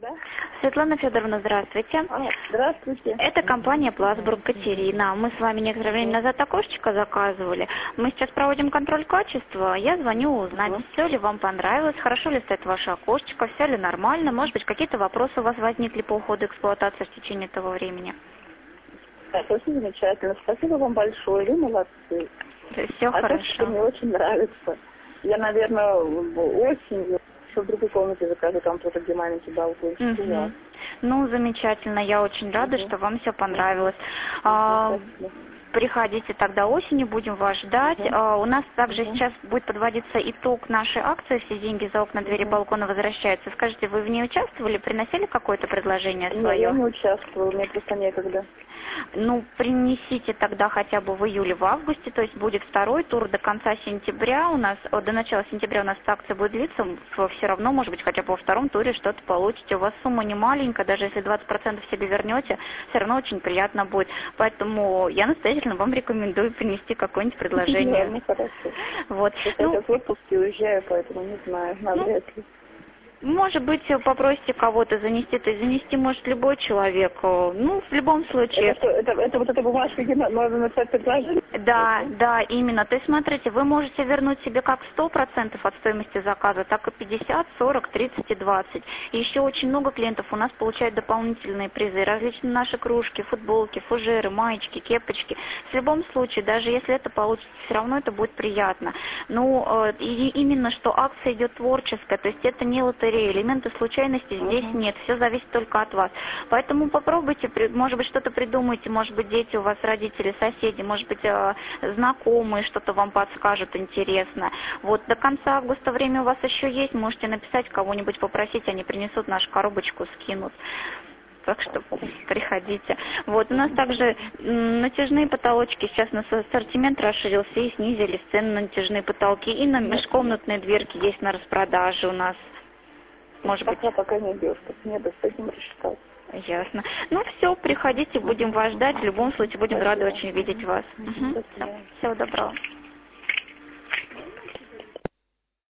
Да? Светлана Федоровна, здравствуйте. Здравствуйте. Это компания Пласбург Катерина. Мы с вами некоторое время назад окошечко заказывали. Мы сейчас проводим контроль качества. Я звоню узнать, все ли вам понравилось, хорошо ли стоит ваше окошечко, все ли нормально. Может быть, какие-то вопросы у вас возникли по уходу эксплуатации в течение этого времени. Так, очень замечательно. Спасибо вам большое. Вы молодцы. Все хорошо. Окошечко мне очень нравится. Я, наверное, осенью в другой комнате закажу, там тоже где маленький балкончик. Ну, замечательно. Я очень рада, что вам все понравилось. Приходите тогда осенью, будем вас ждать. У нас также сейчас будет подводиться итог нашей акции «Все деньги за окна, двери, балконы возвращаются». Скажите, вы в ней участвовали, приносили какое-то предложение свое? Нет, я не участвовала, мне просто некогда. Ну, принесите тогда хотя бы в июле, в августе, то есть будет второй тур до конца сентября у нас, до начала сентября у нас акция будет длиться, все равно, может быть, хотя бы во втором туре что-то получите. У вас сумма не маленькая, даже если 20% себе вернете, все равно очень приятно будет. Поэтому я настоятельно вам рекомендую принести какое-нибудь предложение. Ну, хорошо. Вот. Я сейчас в отпуске уезжаю, поэтому не знаю, навряд ли. Может быть, попросите кого-то занести, то есть занести может любой человек. Ну, в любом случае. Это вот эта бумажка, где можно написать предложение? Да, именно. То есть, смотрите, вы можете вернуть себе как 100% от стоимости заказа, так и 50, 40, 30 и 20. И еще очень много клиентов у нас получают дополнительные призы. Различные наши кружки, футболки, фужеры, маечки, кепочки. В любом случае, даже если это получится, все равно это будет приятно. Ну, и именно, что акция идет творческая, то есть это не лотерея. Элементы случайности здесь нет, все зависит только от вас. Поэтому попробуйте, может быть, что-то придумайте, может быть, дети у вас, родители, соседи, может быть, знакомые что-то вам подскажут интересно. Вот до конца августа время у вас еще есть, можете написать кого-нибудь, попросить, они принесут нашу коробочку, скинут. Так что приходите. Вот, у нас также натяжные потолочки, сейчас у нас ассортимент расширился и снизились цены на натяжные потолки, и на межкомнатные дверки есть на распродаже у нас. Может быть. Пока не бьешь, мне бы с этим рассчитаться. Ясно. Ну все, приходите, будем вас ждать. В любом случае будем рады очень видеть вас. Всего доброго.